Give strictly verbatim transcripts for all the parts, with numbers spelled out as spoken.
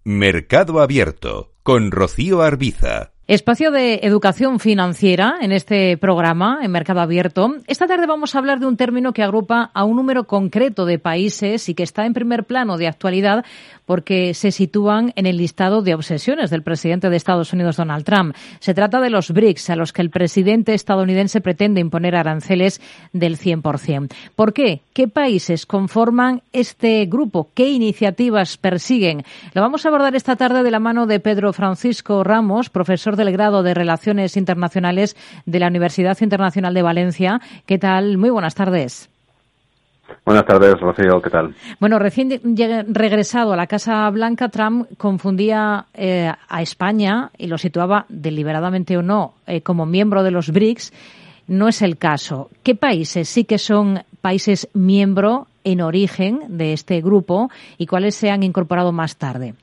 Mercado Abierto, con Rocío Arbiza. Espacio de educación financiera en este programa, en Mercado Abierto. Esta tarde vamos a hablar de un término que agrupa a un número concreto de países y que está en primer plano de actualidad porque se sitúan en el listado de obsesiones del presidente de Estados Unidos, Donald Trump. Se trata de los BRICS, a los que el presidente estadounidense pretende imponer aranceles del cien por ciento. ¿Por qué? ¿Qué países conforman este grupo? ¿Qué iniciativas persiguen? Lo vamos a abordar esta tarde de la mano de Pedro Francisco Ramos, profesor del grado de Relaciones Internacionales de la Universidad Internacional de Valencia. ¿Qué tal? Muy buenas tardes. Buenas tardes, Rocío, ¿qué tal? Bueno, recién regresado a la Casa Blanca, Trump confundía eh, a España y lo situaba deliberadamente o no eh, como miembro de los BRICS. No es el caso. ¿Qué países sí que son países miembro en origen de este grupo y cuáles se han incorporado más tarde?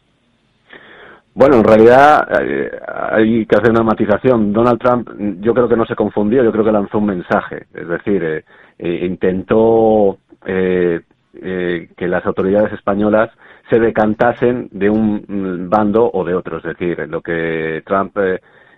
Bueno, en realidad eh, hay que hacer una matización. Donald Trump, yo creo que no se confundió, yo creo que lanzó un mensaje. Es decir, eh, eh, intentó eh, eh, que las autoridades españolas se decantasen de un bando o de otro. Es decir, lo que Trump, eh,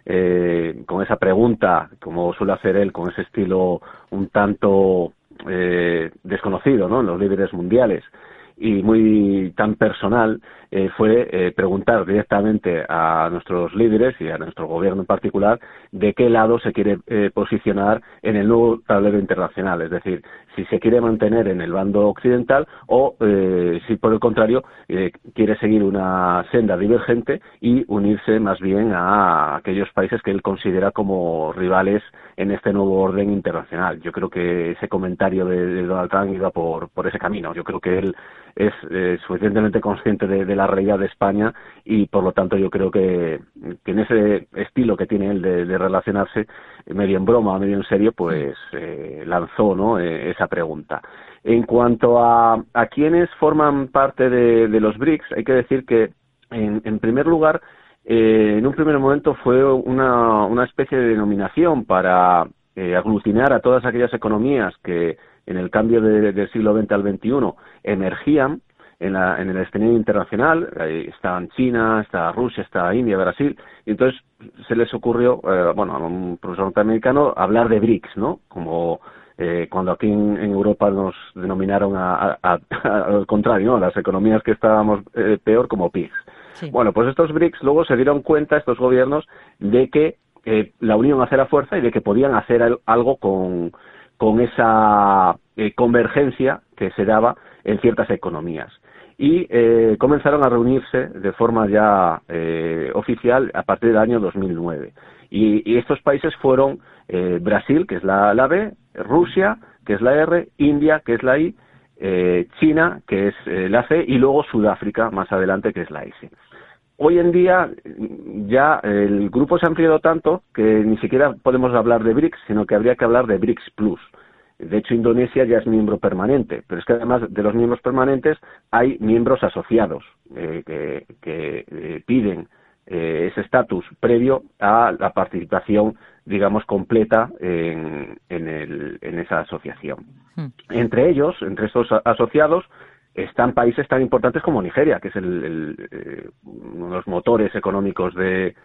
eh, con esa pregunta, como suele hacer él, con ese estilo un tanto eh, desconocido, ¿no?, en los líderes mundiales, y muy tan personal, eh, fue eh, preguntar directamente a nuestros líderes y a nuestro gobierno en particular de qué lado se quiere eh, posicionar en el nuevo tablero internacional, es decir, si se quiere mantener en el bando occidental o eh, si por el contrario eh, quiere seguir una senda divergente y unirse más bien a aquellos países que él considera como rivales en este nuevo orden internacional. Yo creo que ese comentario de, de Donald Trump iba por, por ese camino. Yo creo que él es eh, suficientemente consciente de, de la realidad de España y por lo tanto yo creo que, que en ese estilo que tiene él de, de relacionarse, medio en broma, medio en serio, pues eh, lanzó, ¿no?, eh, esa pregunta. En cuanto a, a quienes forman parte de, de los BRICS, hay que decir que en, en primer lugar, eh, en un primer momento fue una, una especie de denominación para eh, aglutinar a todas aquellas economías que en el cambio de, del siglo veinte al veintiuno emergían en, la, en el escenario internacional. Ahí estaban China, está Rusia, está India, Brasil, y entonces se les ocurrió, eh, bueno, a un profesor norteamericano, hablar de BRICS, ¿no?, como eh, cuando aquí en, en Europa nos denominaron a, a, a, al contrario, ¿no?, las economías que estábamos eh, peor como pigs. Sí. Bueno, pues estos BRICS luego se dieron cuenta, estos gobiernos, de que eh, la unión hacía la fuerza y de que podían hacer el, algo con, con esa eh, convergencia que se daba en ciertas economías. Y eh, comenzaron a reunirse de forma ya eh, oficial a partir del año dos mil nueve. Y, y estos países fueron eh, Brasil, que es la, la B, Rusia, que es la R, India, que es la I, eh, China, que es eh, la C, y luego Sudáfrica, más adelante, que es la S. Hoy en día ya el grupo se ha ampliado tanto que ni siquiera podemos hablar de BRICS, sino que habría que hablar de BRICS Plus. De hecho, Indonesia ya es miembro permanente, pero es que además de los miembros permanentes hay miembros asociados eh, que, que eh, piden eh, ese estatus previo a la participación, digamos, completa en, en, el, en esa asociación. Hmm. Entre ellos, entre estos asociados, están países tan importantes como Nigeria, que es el, el, eh, uno de los motores económicos de,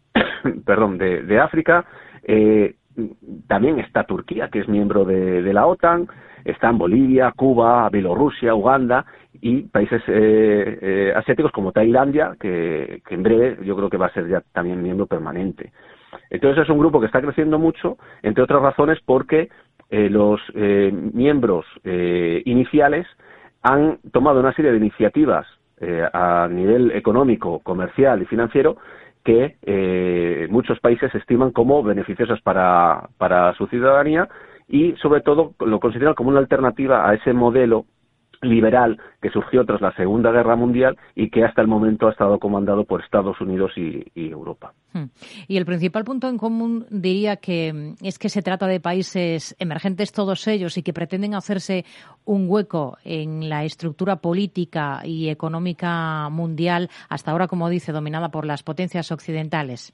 perdón, de, de África. Eh, también está Turquía, que es miembro de, de la OTAN. Están Bolivia, Cuba, Bielorrusia, Uganda y países eh, eh, asiáticos como Tailandia, que, que en breve yo creo que va a ser ya también miembro permanente. Entonces es un grupo que está creciendo mucho, entre otras razones porque eh, los eh, miembros eh, iniciales han tomado una serie de iniciativas eh, a nivel económico, comercial y financiero que eh, muchos países estiman como beneficiosas para, para su ciudadanía y, sobre todo, lo consideran como una alternativa a ese modelo liberal que surgió tras la Segunda Guerra Mundial y que hasta el momento ha estado comandado por Estados Unidos y, y Europa. Y el principal punto en común diría que es que se trata de países emergentes todos ellos y que pretenden hacerse un hueco en la estructura política y económica mundial, hasta ahora, como dice, dominada por las potencias occidentales.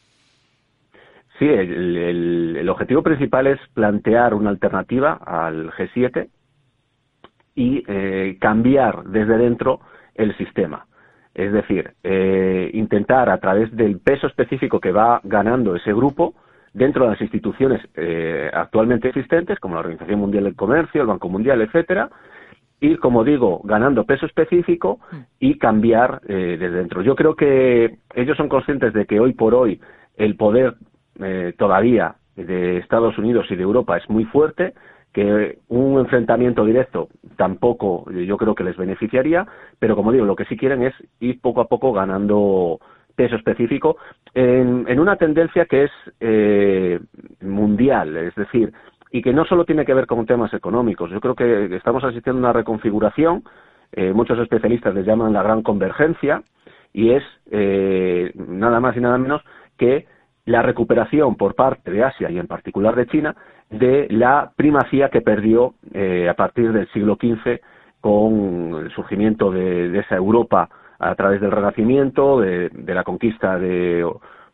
Sí, el, el, el objetivo principal es plantear una alternativa al G siete y eh, cambiar desde dentro el sistema. Es decir, eh, intentar a través del peso específico que va ganando ese grupo dentro de las instituciones eh, actualmente existentes, como la Organización Mundial del Comercio, el Banco Mundial, etcétera, ir, como digo, ganando peso específico y cambiar eh, desde dentro. Yo creo que ellos son conscientes de que hoy por hoy el poder eh, todavía de Estados Unidos y de Europa es muy fuerte, que un enfrentamiento directo tampoco yo creo que les beneficiaría, pero como digo, lo que sí quieren es ir poco a poco ganando peso específico en, en una tendencia que es eh, mundial, es decir, y que no solo tiene que ver con temas económicos. Yo creo que estamos asistiendo a una reconfiguración, eh, muchos especialistas les llaman la gran convergencia, y es eh, nada más y nada menos que la recuperación por parte de Asia y en particular de China de la primacía que perdió eh, a partir del siglo quince con el surgimiento de, de esa Europa a través del Renacimiento, de, de la conquista de,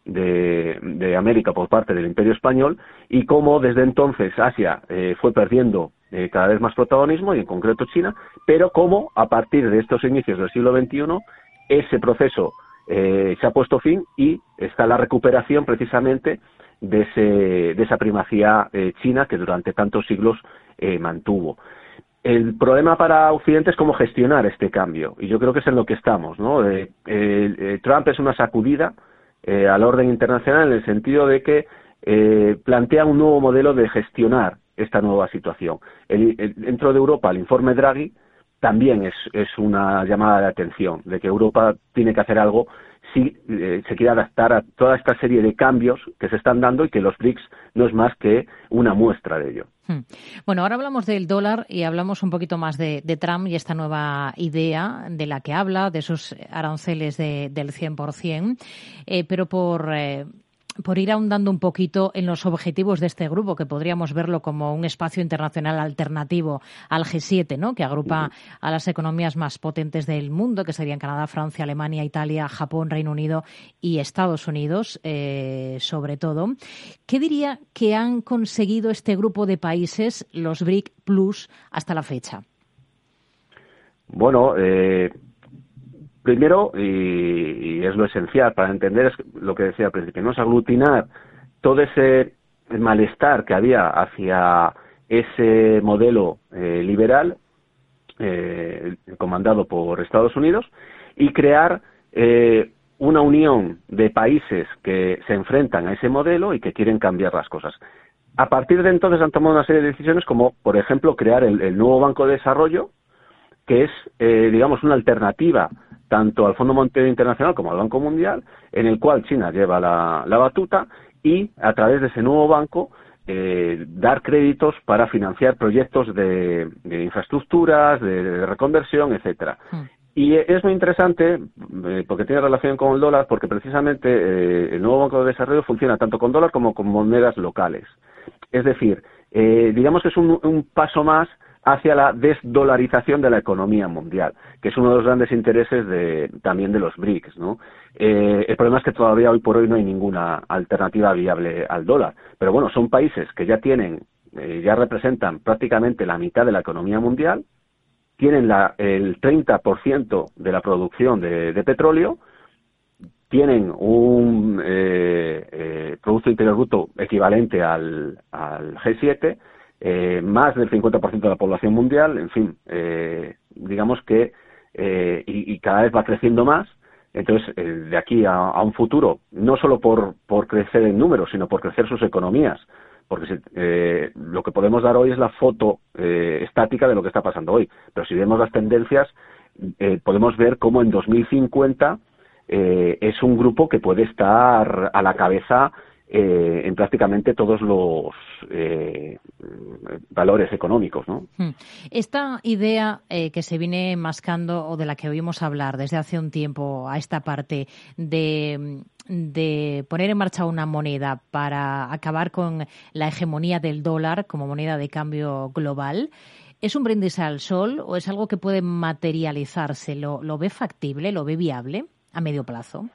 de, de América por parte del Imperio Español, y cómo desde entonces Asia eh, fue perdiendo eh, cada vez más protagonismo, y en concreto China, pero cómo a partir de estos inicios del siglo veintiuno ese proceso eh, se ha puesto fin y está la recuperación precisamente de, ese, de esa primacía eh, china que durante tantos siglos eh, mantuvo. El problema para Occidente es cómo gestionar este cambio, y yo creo que es en lo que estamos, ¿no? Eh, eh, Trump es una sacudida eh, al orden internacional en el sentido de que eh, plantea un nuevo modelo de gestionar esta nueva situación. El, el, dentro de Europa, el informe Draghi también es, es una llamada de atención, de que Europa tiene que hacer algo si eh, se quiere adaptar a toda esta serie de cambios que se están dando, y que los B R I C S no es más que una muestra de ello. Bueno, ahora hablamos del dólar y hablamos un poquito más de, de Trump y esta nueva idea de la que habla, de esos aranceles de, del cien por ciento, eh, pero por... Eh, por ir ahondando un poquito en los objetivos de este grupo, que podríamos verlo como un espacio internacional alternativo al G siete, ¿no?, que agrupa a las economías más potentes del mundo, que serían Canadá, Francia, Alemania, Italia, Japón, Reino Unido y Estados Unidos, eh, sobre todo. ¿Qué diría que han conseguido este grupo de países, los B R I C Plus, hasta la fecha? Bueno, eh... Primero, y, y es lo esencial para entender, es lo que decía al principio, ¿no?, es aglutinar todo ese malestar que había hacia ese modelo eh, liberal eh, comandado por Estados Unidos, y crear eh, una unión de países que se enfrentan a ese modelo y que quieren cambiar las cosas. A partir de entonces han tomado una serie de decisiones, como por ejemplo crear el, el nuevo Banco de Desarrollo, que es, eh, digamos, una alternativa tanto al Fondo Monetario Internacional como al Banco Mundial, en el cual China lleva la, la batuta, y a través de ese nuevo banco eh, dar créditos para financiar proyectos de, de infraestructuras, de, de reconversión, etcétera. Mm. Y es muy interesante eh, porque tiene relación con el dólar, porque precisamente eh, el nuevo Banco de Desarrollo funciona tanto con dólar como con monedas locales. Es decir, eh, digamos que es un, un paso más hacia la desdolarización de la economía mundial, que es uno de los grandes intereses de, también de los B R I C S, ¿no? Eh, el problema es que todavía hoy por hoy no hay ninguna alternativa viable al dólar, pero bueno, son países que ya tienen, eh, ya representan prácticamente la mitad de la economía mundial, tienen la, el treinta por ciento de la producción de, de petróleo, tienen un eh, eh, Producto Interior Bruto equivalente al, al G siete, Eh, más del cincuenta por ciento de la población mundial, en fin, eh, digamos que eh, y, y cada vez va creciendo más. Entonces, eh, de aquí a, a un futuro, no solo por, por crecer en números, sino por crecer sus economías, porque si, eh, lo que podemos dar hoy es la foto eh, estática de lo que está pasando hoy, pero si vemos las tendencias, eh, podemos ver cómo en dos mil cincuenta eh, es un grupo que puede estar a la cabeza Eh, en prácticamente todos los eh, valores económicos, ¿no? Esta idea eh, que se viene mascando, o de la que oímos hablar desde hace un tiempo a esta parte, de, de poner en marcha una moneda para acabar con la hegemonía del dólar como moneda de cambio global, ¿es un brindis al sol o es algo que puede materializarse? ¿Lo, lo ve factible, lo ve viable a medio plazo?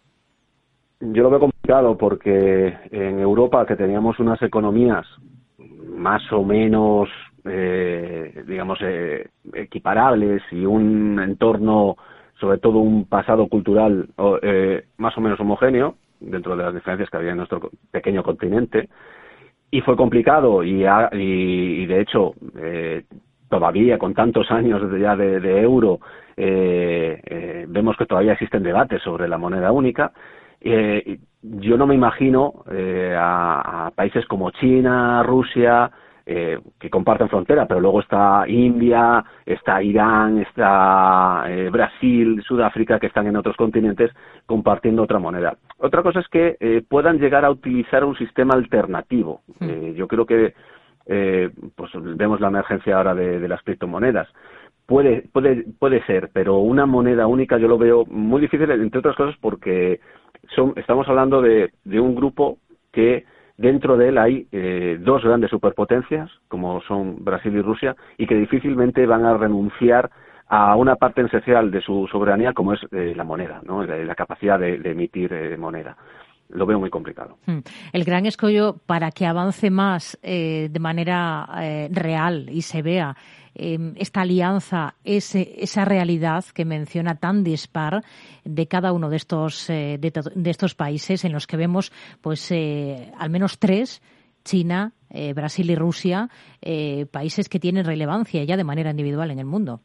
Yo lo veo complicado, porque en Europa, que teníamos unas economías más o menos, eh, digamos, eh, equiparables y un entorno sobre todo un pasado cultural eh, más o menos homogéneo, dentro de las diferencias que había en nuestro pequeño continente, y fue complicado, y, ha, y, y de hecho, eh, todavía con tantos años ya de, de euro, eh, eh, vemos que todavía existen debates sobre la moneda única. Eh, yo no me imagino eh, a, a países como China, Rusia, eh, que comparten frontera, pero luego está India, está Irán, está eh, Brasil, Sudáfrica, que están en otros continentes compartiendo otra moneda. Otra cosa es que eh, puedan llegar a utilizar un sistema alternativo. Eh, yo creo que eh, pues vemos la emergencia ahora de, de las criptomonedas. Puede, puede, puede ser, pero una moneda única yo lo veo muy difícil, entre otras cosas porque son, estamos hablando de, de un grupo que dentro de él hay eh, dos grandes superpotencias, como son Brasil y Rusia, y que difícilmente van a renunciar a una parte esencial de su soberanía, como es eh, la moneda, ¿no? La, la capacidad de, de emitir eh, moneda. Lo veo muy complicado. El gran escollo para que avance más eh, de manera eh, real y se vea eh, esta alianza, ese, esa realidad que menciona tan dispar de cada uno de estos eh, de, de estos países en los que vemos pues eh, al menos tres, China, eh, Brasil y Rusia, eh, países que tienen relevancia ya de manera individual en el mundo.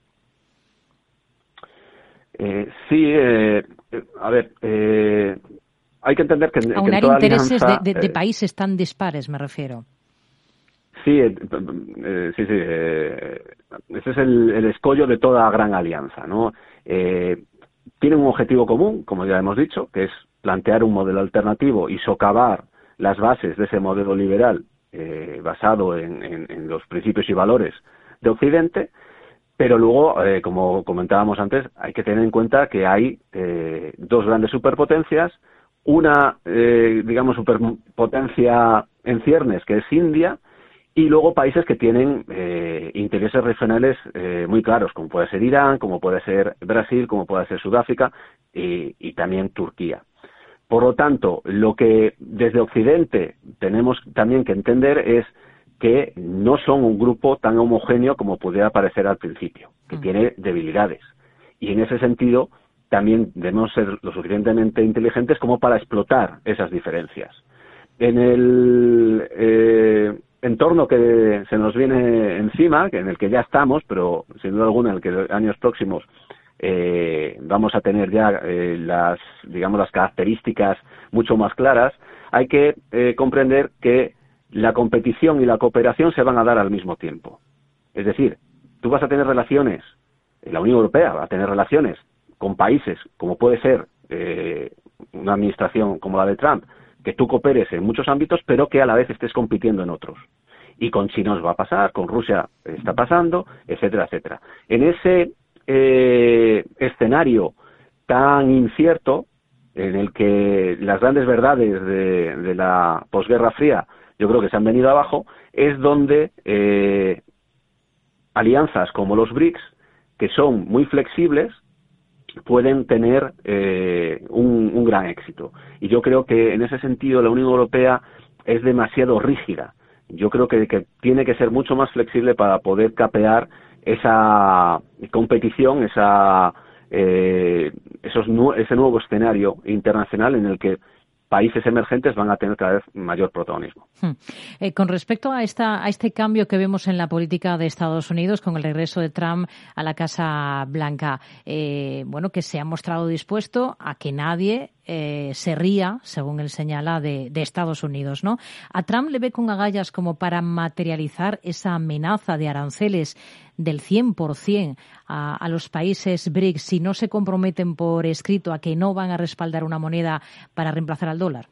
Eh, sí, eh, a ver, eh, hay que entender que, que aunar en toda intereses alianza, de, de, de eh, países tan dispares, me refiero. Sí, eh, eh, sí, sí. Eh, ese es el, el escollo de toda gran alianza, ¿no? Eh, tienen un objetivo común, como ya hemos dicho, que es plantear un modelo alternativo y socavar las bases de ese modelo liberal eh, basado en, en, en los principios y valores de Occidente. Pero luego, eh, como comentábamos antes, hay que tener en cuenta que hay eh, dos grandes superpotencias, una, eh, digamos, superpotencia en ciernes, que es India, y luego países que tienen eh, intereses regionales eh, muy claros, como puede ser Irán, como puede ser Brasil, como puede ser Sudáfrica y, y también Turquía. Por lo tanto, lo que desde Occidente tenemos también que entender es que no son un grupo tan homogéneo como pudiera parecer al principio, que tiene debilidades. Y en ese sentido, también debemos ser lo suficientemente inteligentes como para explotar esas diferencias. En el eh, entorno que se nos viene encima, que en el que ya estamos, pero sin duda alguna en el que en años próximos eh, vamos a tener ya eh, las, digamos, las características mucho más claras, hay que eh, comprender que la competición y la cooperación se van a dar al mismo tiempo. Es decir, tú vas a tener relaciones, la Unión Europea va a tener relaciones con países, como puede ser eh, una administración como la de Trump, que tú cooperes en muchos ámbitos, pero que a la vez estés compitiendo en otros. Y con China nos va a pasar, con Rusia está pasando, etcétera, etcétera. En ese eh, escenario tan incierto, en el que las grandes verdades de, de la posguerra fría yo creo que se han venido abajo, es donde eh, alianzas como los BRICS, que son muy flexibles, pueden tener eh, un, un gran éxito. Y yo creo que en ese sentido la Unión Europea es demasiado rígida. Yo creo que, que tiene que ser mucho más flexible para poder capear esa competición, esa eh, esos nu- ese nuevo escenario internacional en el que países emergentes van a tener cada vez mayor protagonismo. Hmm. Eh, con respecto a esta a este cambio que vemos en la política de Estados Unidos con el regreso de Trump a la Casa Blanca, eh, bueno, que se ha mostrado dispuesto a que nadie eh, se ría, según él señala, de, de Estados Unidos, ¿no? ¿A Trump le ve con agallas como para materializar esa amenaza de aranceles del cien por ciento a, a los países BRICS si no se comprometen por escrito a que no van a respaldar una moneda para reemplazar al dólar?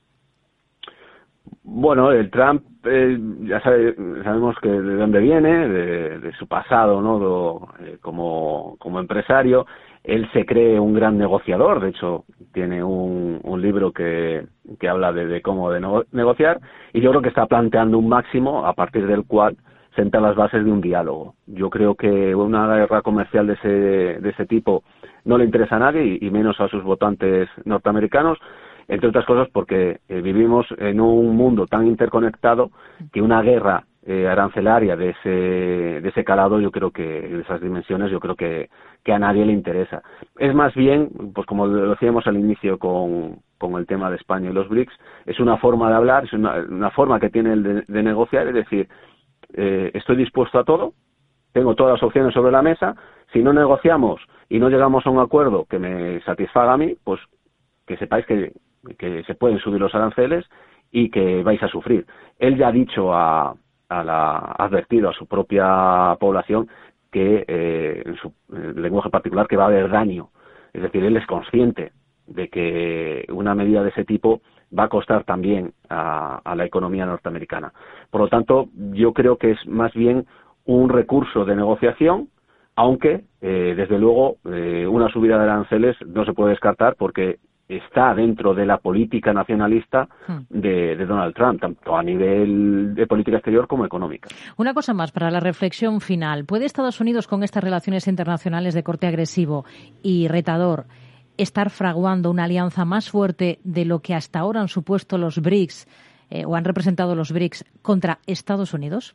Bueno, el Trump, eh, ya sabe, sabemos que de dónde viene, de, de su pasado, ¿no? Do, eh, como, como empresario. Él se cree un gran negociador, de hecho tiene un, un libro que, que habla de, de cómo de no, negociar, y yo creo que está planteando un máximo a partir del cual senta las bases de un diálogo. Yo creo que una guerra comercial de ese, de ese tipo no le interesa a nadie, y, y menos a sus votantes norteamericanos, entre otras cosas porque eh, vivimos en un mundo tan interconectado que una guerra eh, arancelaria de ese de ese calado, yo creo que de esas dimensiones, yo creo que, que a nadie le interesa. Es más bien, pues como lo decíamos al inicio con, con el tema de España y los BRICS, es una forma de hablar, es una, una forma que tiene el de, de negociar, es decir, eh, estoy dispuesto a todo, tengo todas las opciones sobre la mesa, si no negociamos y no llegamos a un acuerdo que me satisfaga a mí, pues que sepáis que, que se pueden subir los aranceles y que vais a sufrir. Él ya ha dicho, a, a la, ha advertido a su propia población que, eh, en su en lenguaje particular, que va a haber daño. Es decir, él es consciente de que una medida de ese tipo va a costar también a, a la economía norteamericana. Por lo tanto, yo creo que es más bien un recurso de negociación, aunque, eh, desde luego, eh, una subida de aranceles no se puede descartar porque está dentro de la política nacionalista de, de Donald Trump, tanto a nivel de política exterior como económica. Una cosa más para la reflexión final. ¿Puede Estados Unidos, con estas relaciones internacionales de corte agresivo y retador, estar fraguando una alianza más fuerte de lo que hasta ahora han supuesto los BRICS eh, o han representado los BRICS contra Estados Unidos?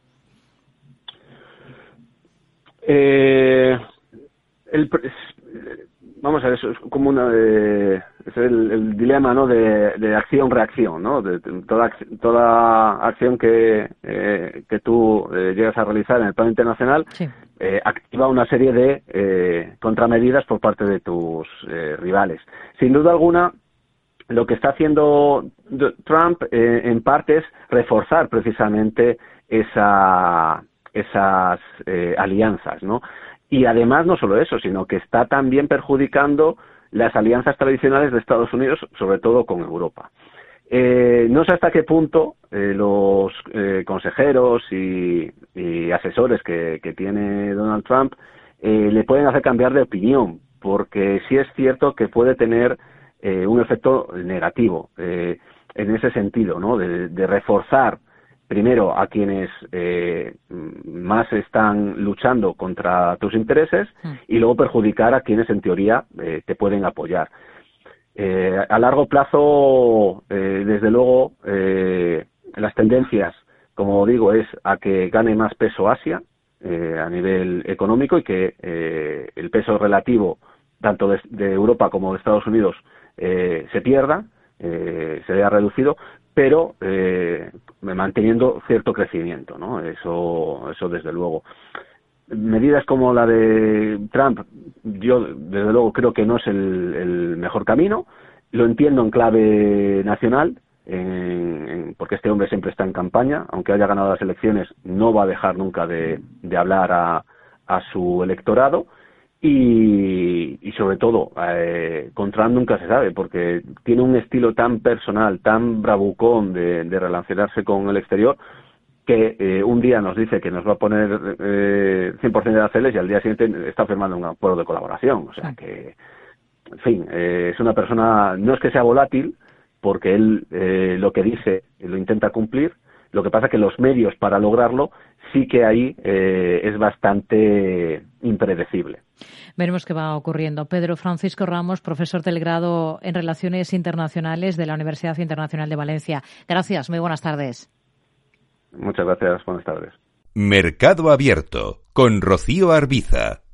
Eh, el, vamos a ver, eso es como una de, es el, el dilema, ¿no?, de, de acción-reacción, ¿no? De, de toda toda acción que eh, que tú eh, llegas a realizar en el plano internacional, sí. eh, activa una serie de eh, contramedidas por parte de tus eh, rivales. Sin duda alguna, lo que está haciendo Trump eh, en parte es reforzar precisamente esa esas eh, alianzas, ¿no? Y además no solo eso, sino que está también perjudicando las alianzas tradicionales de Estados Unidos, sobre todo con Europa. Eh, no sé hasta qué punto eh, los eh, consejeros y, y asesores que, que tiene Donald Trump eh, le pueden hacer cambiar de opinión, porque sí es cierto que puede tener eh, un efecto negativo eh, en ese sentido, ¿no? De, de reforzar primero a quienes eh, más están luchando contra tus intereses y luego perjudicar a quienes en teoría eh, te pueden apoyar. Eh, a largo plazo, eh, desde luego, eh, las tendencias, como digo, es a que gane más peso Asia eh, a nivel económico y que eh, el peso relativo tanto de, de Europa como de Estados Unidos eh, se pierda, eh, se vea reducido, pero eh, manteniendo cierto crecimiento, ¿no? Eso, eso desde luego. Medidas como la de Trump, yo desde luego creo que no es el, el mejor camino. Lo entiendo en clave nacional, en, en, porque este hombre siempre está en campaña, aunque haya ganado las elecciones, no va a dejar nunca de, de hablar a, a su electorado. Y, y sobre todo, eh, con Trump nunca se sabe, porque tiene un estilo tan personal, tan bravucón de, de relacionarse con el exterior, que eh, un día nos dice que nos va a poner eh, cien por ciento de aranceles y al día siguiente está firmando un acuerdo de colaboración. O sea que, en fin, eh, es una persona, no es que sea volátil, porque él eh, lo que dice lo intenta cumplir. Lo que pasa es que los medios para lograrlo sí que ahí eh, es bastante impredecible. Veremos qué va ocurriendo. Pedro Francisco Ramos, profesor del grado en Relaciones Internacionales de la Universidad Internacional de Valencia. Gracias, muy buenas tardes. Muchas gracias, buenas tardes. Mercado Abierto, con Rocío Arbiza.